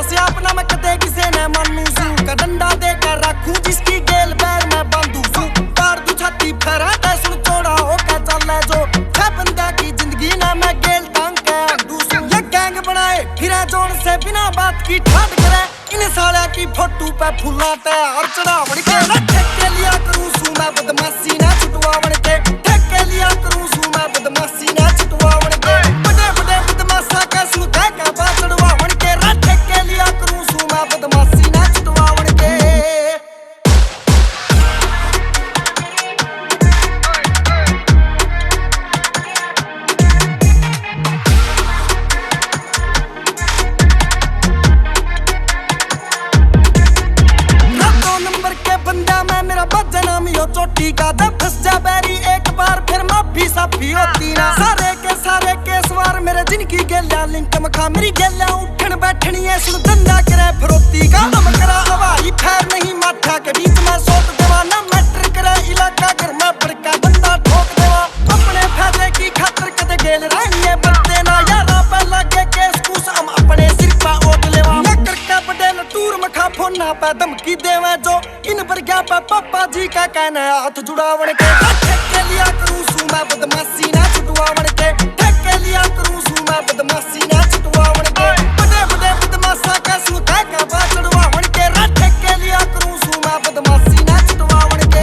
दसिया अपना मैं कदे किसे ने मानू सू का डंडा दे कर रखूं जिसकी गेल बैर मैं बांधू सू पार दू छाती फेरा ते सुन चौड़ा होके चले जो है बंदा की जिंदगी ना मैं गेल टांग के अंडू सू ये गैंग बनाए फिरे जोड़ से बिना बात की ठाट करे इन साला की फोटो पे फुलाते और चढ़ावड़ के ठेके लिया करूं सू मैं बदमाशी ना छुटवावड़ के ठेके लिया करूं सू मैं बदमाशी ना छुटवावड़ के बड़े बड़े बदमाशा का सुनता का बात चढ़वावड़ के ठेके लिया करूं सू मैं बदमाशी ना छुटवावड़ के चोटी का दब फंस जा बैरी एक बार फिर माफी साफी होती ना सारे के सवार मेरे जिनकी गेल्या लिंक मखा मेरी गेल्या उठन बैठनी है सुन धंधा करे फरोती का दम करा हवाई फैर नहीं माथा के बीच में सोच देवा ना मैटर करे इलाका घर में बड़का बंदा ठोक देवा अपने फायदे की खातिर कदे गेल रही बनते ना यारा पहला के केस कूस हम अपने सिर पा ओट लेवा मैं करके बड़े टूर मखा फोना पे धमकी देवे जो इन पर क्या पापा जी का कहना है हाथ जुड़ावड़ के ठेके लिया करूं सू मैं बदमाशी ना छुटवावड़ के ठेके लिया करूं सू मैं बदमाशी ना छुटवावड़ के बड़े बड़े बदमाशा का सुनता का बात चढ़वावड़ के ठेके लिया करूं सू मैं बदमाशी ना छुटवावड़ के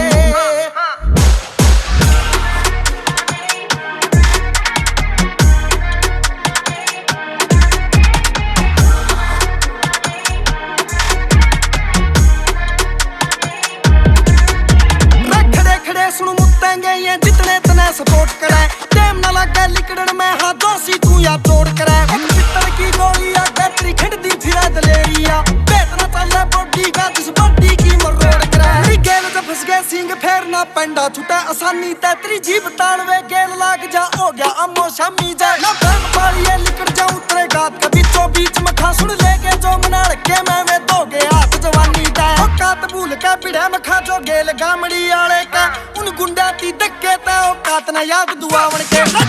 सुन मुत्तेंगे ये जितने तने सपोर्ट करे टेम ना लगे लिकड़न में हाँ दोषी तू या तोड़ करे पित्तर की गोली या बैटरी खिंडदी फिरा दलेरिया बेतना चले बॉडी का जिस बॉडी की मरोड़ करे मेरी गेल जब फंस गए सिंग फेर ना पेंडा छुटे आसानी तेरी जीभ ताड़वे गेल लाग जा हो गया अम्मो शामी जाए ना फैन पालिए लिकड़ जा उतरे गात के बीचों बीच में खा सुन लेके जो मना रखे मैं वे दोगे हाथ जवानी दे औकात भूल के बिड़े में खा जो गेल गामड़ी आले का उन गुंडा ती धक्के ते औकात ना याद दुआवण के